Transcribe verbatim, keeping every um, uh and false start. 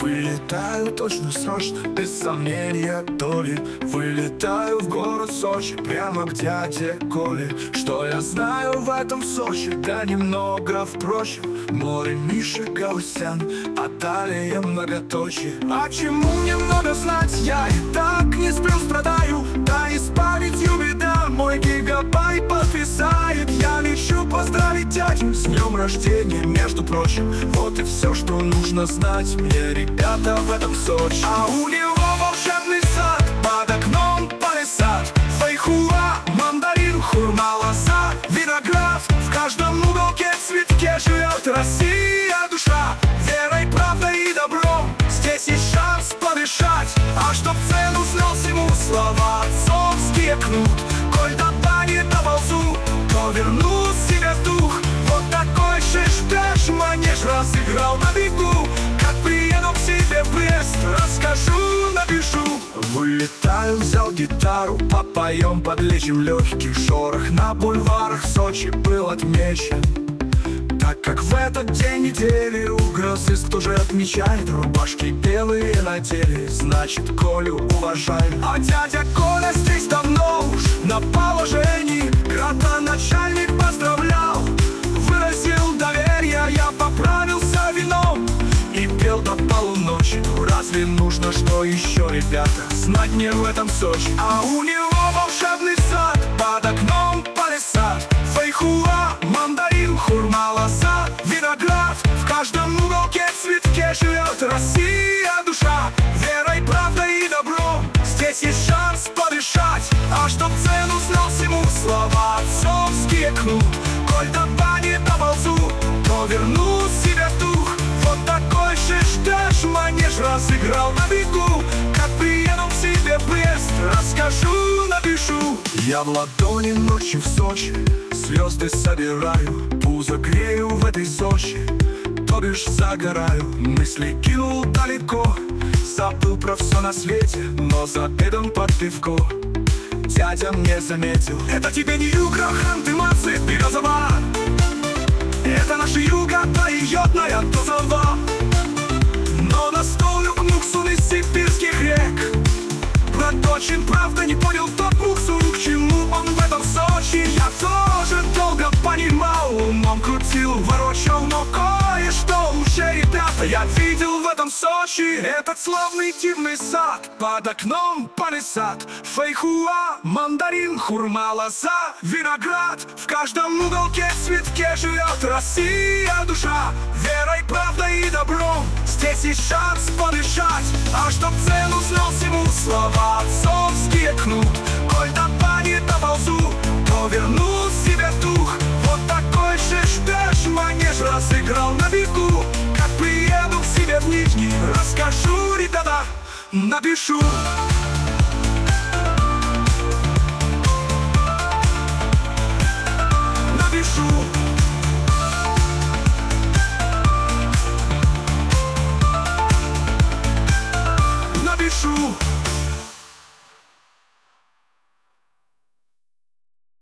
Вылетаю точно срочно, без сомнения доли. Вылетаю в город Сочи, прямо к дяде Коле. Что я знаю в этом Сочи, да немного впрочем. Море Миши Гаусян, а далее многоточие. А чему мне много знать, я и так не сплю, страдаю. Да и с памятью беда, мой гигабайт подвисает. Я лечу поздравить дядю с днем рождения, между прочим. Вот и все, что нужно знать мне, ребята, в этом Сочи. А у него волшебный сад, под окном палисад. Фейхуа, мандарин, хурма, лоза, виноград. В каждом уголке, цветке живет Россия душа. Верой, правдой и добром здесь есть шанс подышать. А чтоб цену знал всему, слова отцовские кнут. Коль до бани доползу, то верну себе дух. Вот такой шиш-пяш манеж разыграл на бегу. Как приеду к себе в Брест, расскажу, напишу. Вылетаю, взял гитару, попоем, подлечим легкий шорох. На бульварах Сочи был отмечен, так как в этот день недели угрозыст уже отмечает. Рубашки белые надели, значит Колю уважаем. А дядя Коля здесь давно уж на положении. Градоначальник поздравлял, выразил доверие. Я поправился вином и пел до полуночи. Ну разве нужно что еще, ребята, знать мне в этом Сочи? А у него волшебный сад, под окном палисад. Фейхуа, мандарин, хурма, лоза, виноград. В каждом уголке, цветке живет Россия душа. Верой, правдой и добром здесь есть шанс подышать. А чтоб цену знал всему, слова отцовские кнут. Коль до бани доползу, то верну себе дух. Вот такой шиш-пяш манеж разыграл на бегу. Как приеду к себе в Брест, расскажу, напишу. Я в ладони ночью в Сочи звезды собираю, пузо грею в этой Сочи, то бишь загораю. Мысли кинул далеко, забыл про все на свете, но за обедом под пивко дядя мне заметил: это тебе не юга, Ханты-Мансийск, Березова. Это наша юга, поетная Тузова. Но на стол люк Муксун из сибирских рек. Проточен, правда, не понял тот Муксун, к чему он в этом Сочи. Я тоже долго понимал, умом крутил, ворочал, но кое-что уже, ребята, я видел в этом Сочи. Этот славный дивный сад, под окном палисад. Фейхуа, мандарин, хурма, лоза, виноград. В каждом уголке, цветке живет Россия душа. Верой, правдой и добром здесь есть шанс подышать. А чтоб цену знал всему, слова отцовские кнут. Коль до бани доползу, то верну себе дух. Вот такой шиш-пяш манеж разыграл на бегу. Как приеду к себе в Нижний, расскажу, ребята, напишу.